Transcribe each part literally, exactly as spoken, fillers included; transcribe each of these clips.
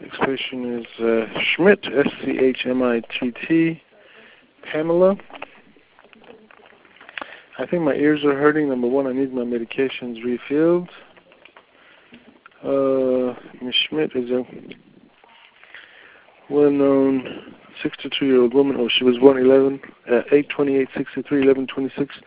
Next patient is uh, Schmidt, S C H M I T T, Pamela. I think my ears are hurting. Number one, I need my medications refilled. Uh, Miz Schmidt is a well-known sixty-two-year-old woman. Oh, she was born eleven, uh, eight twenty-eight sixty-three, eleven twenty-six.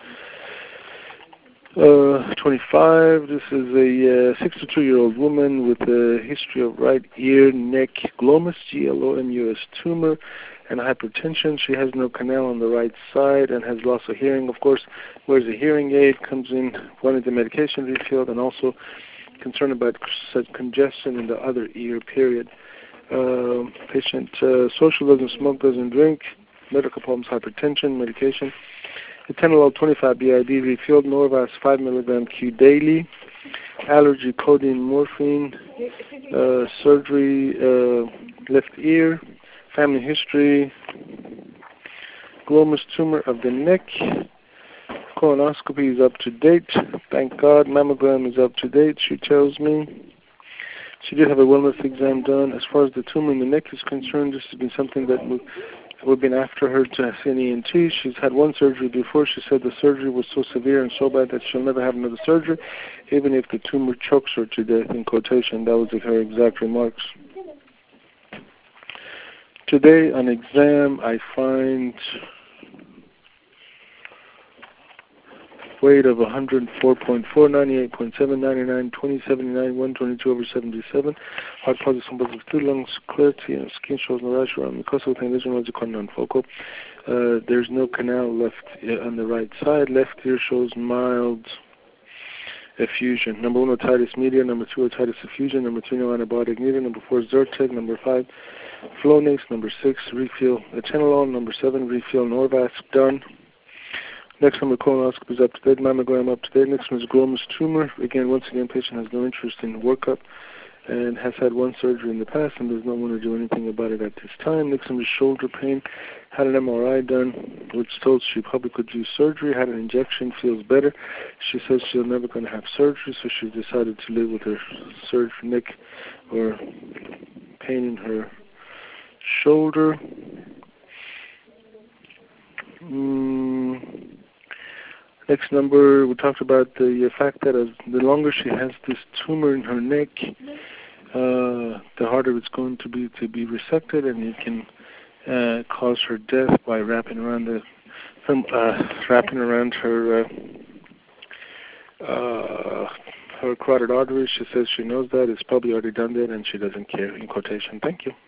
Uh, twenty-five. This is a uh, sixty-two-year-old woman with a history of right ear, neck, glomus, G L O M U S tumor, and hypertension. She has no canal on the right side and has loss of hearing. Of course, wears a hearing aid, comes in wanting the medication refilled, and also concerned about congestion in the other ear, period. Uh, patient uh, social, doesn't smoke, doesn't drink, medical problems, hypertension, medication. Atenolol twenty-five B I D refilled, Norvasc five milligram Q daily, allergy, codeine, morphine, uh, surgery, uh, left ear, family history, glomus tumor of the neck, colonoscopy is up to date, thank God, mammogram is up to date, she tells me. She did have a wellness exam done. As far as the tumor in the neck is concerned, this has been something that we We've been after her to see an E N T. She's had one surgery before. She said the surgery was so severe and so bad that she'll never have another surgery, even if the tumor chokes her to death, in quotation. That was her exact remarks. Today on exam, I find weight of one hundred four point four, ninety-eight point seven, ninety-nine, twenty, seventy-nine, one twenty-two over seventy-seven. Heart positive, positive two, lungs clarity, and skin shows no rash around mucosa with lesion was non-focal. Uh, there's no canal left uh, on the right side. Left ear shows mild effusion. Number one, otitis media. Number two, otitis effusion. Number three, no antibiotic needed. Number four, Zyrtec. Number five, Flonase. Number six, refill atenolol. Number seven, refill Norvasc. Done. Next number, colonoscopy is up to date, mammogram up to date. Next one is glomus tumor. Again, once again, patient has no interest in workup and has had one surgery in the past and does not want to do anything about it at this time. Next one is shoulder pain. Had an M R I done, which told she probably could do surgery. Had an injection, feels better. She says she's never going to have surgery, so she decided to live with her surgery neck or pain in her shoulder. Mm. Next number, we talked about the fact that as the longer she has this tumor in her neck, uh, the harder it's going to be to be resected, and it can uh, cause her death by wrapping around the uh, wrapping around her uh, uh, her carotid arteries. She says she knows that it's probably already done that, and she doesn't care. In quotation. Thank you.